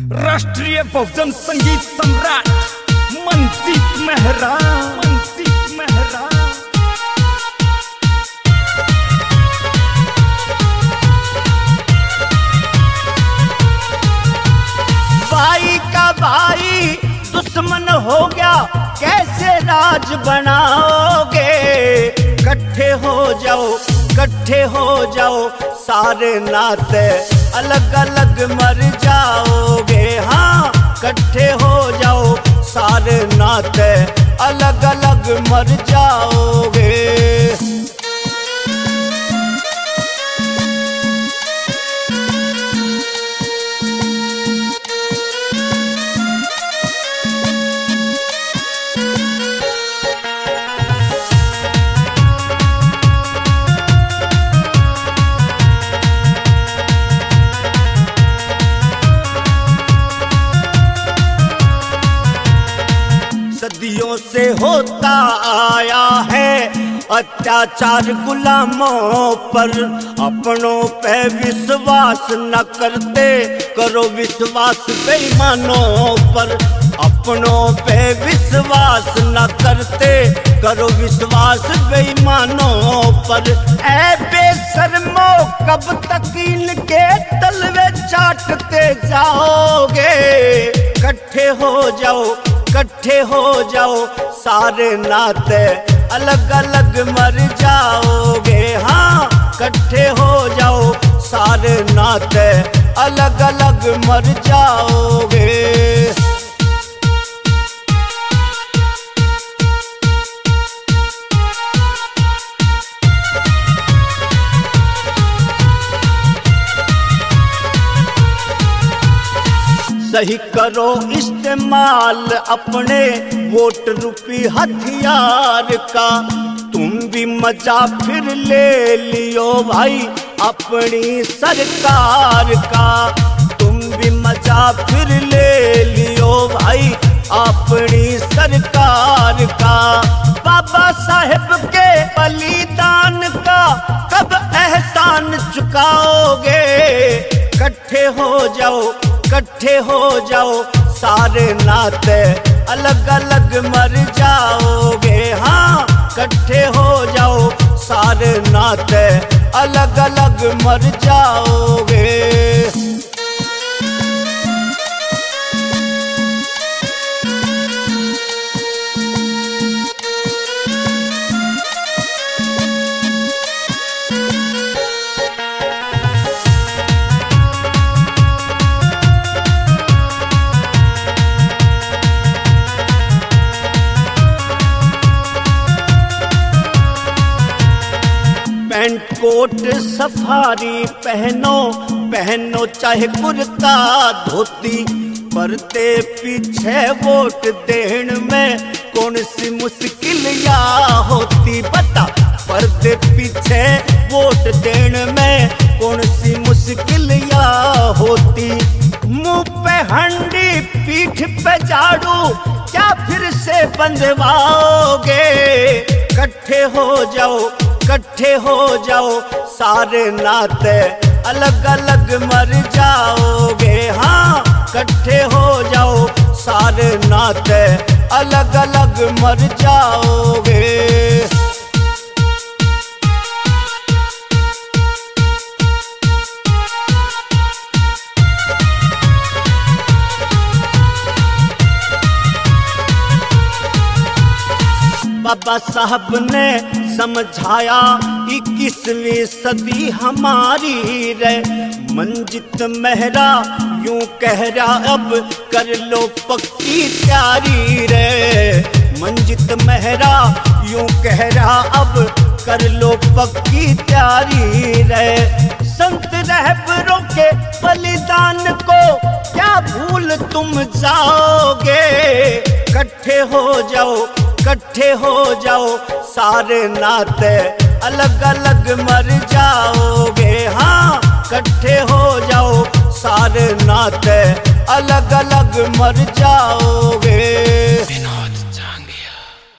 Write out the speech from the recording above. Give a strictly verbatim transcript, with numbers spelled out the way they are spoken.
राष्ट्रीय बहुजन संगीत सम्राट मनजीत मेहरा मनजीत मेहरा। भाई का भाई दुश्मन हो गया, कैसे राज बनाओगे? इकट्ठे हो जाओ, इकट्ठे हो जाओ, सारे नाते अलग अलग मर जाओगे। हाँ, इकट्ठे हो जाओ, सारे नाते अलग अलग मर जाओगे। सदियों से होता आया है अत्याचार गुलामों पर, अपनों पे विश्वास न करते, करो विश्वास बेईमानों पर। अपनों पे विश्वास न करते, करो विश्वास बेईमानों पर। ऐ बेशर्मो, कब तक इनके तलवे चाटते जाओगे? इकट्ठे हो जाओ, इकट्ठे हो जाओ, सारे नाते अलग अलग मर जाओगे। हाँ, इकट्ठे हो जाओ, सारे नाते अलग अलग मर जाओगे। सही करो इस्तेमाल अपने वोट रूपी हथियार का, तुम भी मजा फिर ले लियो भाई अपनी सरकार का। तुम भी मजा फिर ले लियो भाई अपनी सरकार का। बाबा साहेब के बलिदान का कब एहसान चुकाओगे? इकट्ठे हो जाओ, इकट्ठे हो जाओ, सारे नाते अलग अलग मर जाओगे। हाँ, इकट्ठे हो जाओ, सारे नाते अलग अलग मर जाओगे। पैंट कोट सफारी पहनो, पहनो चाहे कुर्ता धोती, परते पीछे वोट देने में कौन सी मुश्किल या होती? बता, परते पीछे वोट देने में कौन सी मुश्किल या होती? मुंह पे हंडी पीठ पे झाड़ू, क्या फिर से बंधवाओगे? इकट्ठे हो जाओ, इकट्ठे हो जाओ, सारे नाते अलग अलग मर जाओगे। हाँ, इकट्ठे हो जाओ, सारे नाते अलग अलग मर जाओगे। बाबा साहब ने समझाया इक्कीसवीं सदी हमारी रे। मनजीत मेहरा यूं कह रहा, अब कर लो पक्की तैयारी रे। मनजीत मेहरा यूं कह रहा, अब कर लो पक्की तैयारी रे। संत रहबरों के बलिदान को क्या भूल तुम जाओगे? इकट्ठे हो जाओ, इकट्ठे हो जाओ, सारे नाते अलग अलग मर जाओगे। हाँ, इकट्ठे हो जाओ, सारे नाते अलग अलग मर जाओगे।